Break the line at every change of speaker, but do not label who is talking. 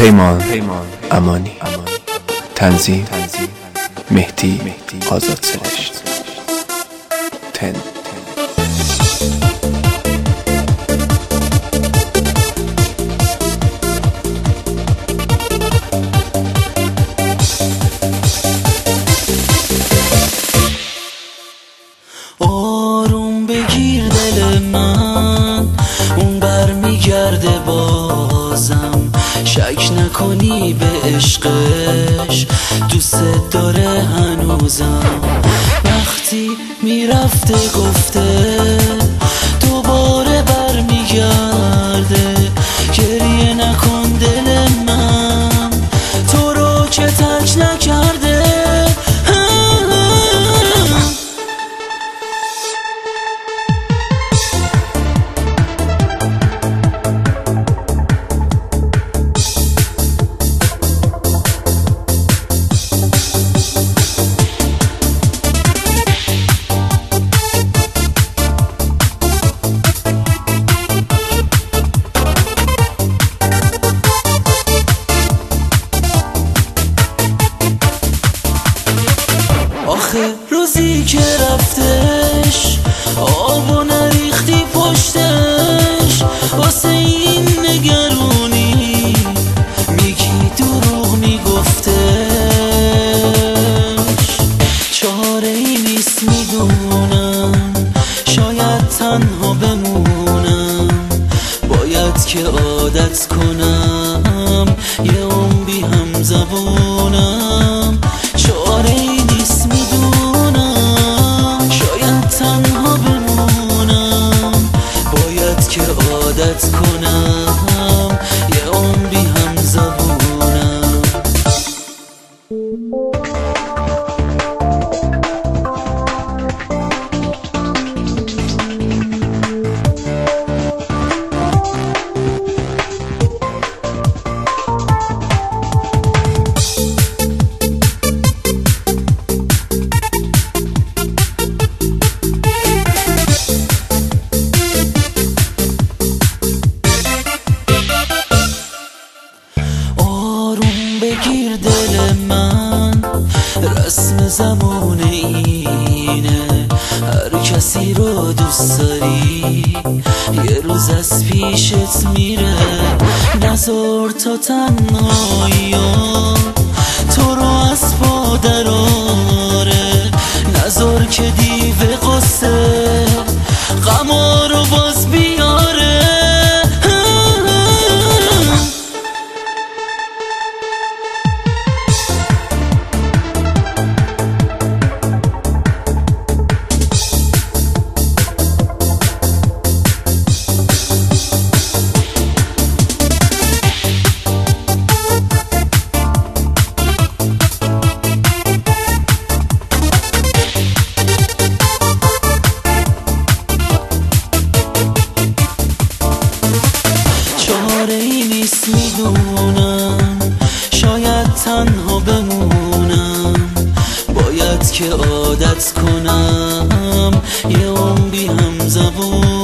پیمان امانی. تنظیم مهدی آزاد سرشت. تن
آروم بگیر دل من، اون برمیگرده بازم. شک نکنی به عشقش، دوست داره هنوزم. وقتی میرفته گفته دوباره برمیگرده. گریه نکن دل من، تو رو که ترک نکرده. آخه روزی که رفتش آبو نریختی پشتش. واسه این نگرونی میگی دروغ میگفتش. چاره ای نیست میدونم، شاید تنها بمونم. باید که عادت کنم، یه عمری هم زبونم. چاره ای نیست میدونم، شاید تنها بمونم. باید که عادت کنم، یه عمری هم زبونم. بگیر دل من، رسم زمونه اینه. هر کسی رو دوست داری یه روز از پیشت میره. نذار تا تنهایی تو رو از پا دراره. نذار که دیو قصه غما رو باز بیاره. چاره ای نیست میدونم، شاید تنها بمونم. باید که عادت کنم، یه عمری هم زبونم.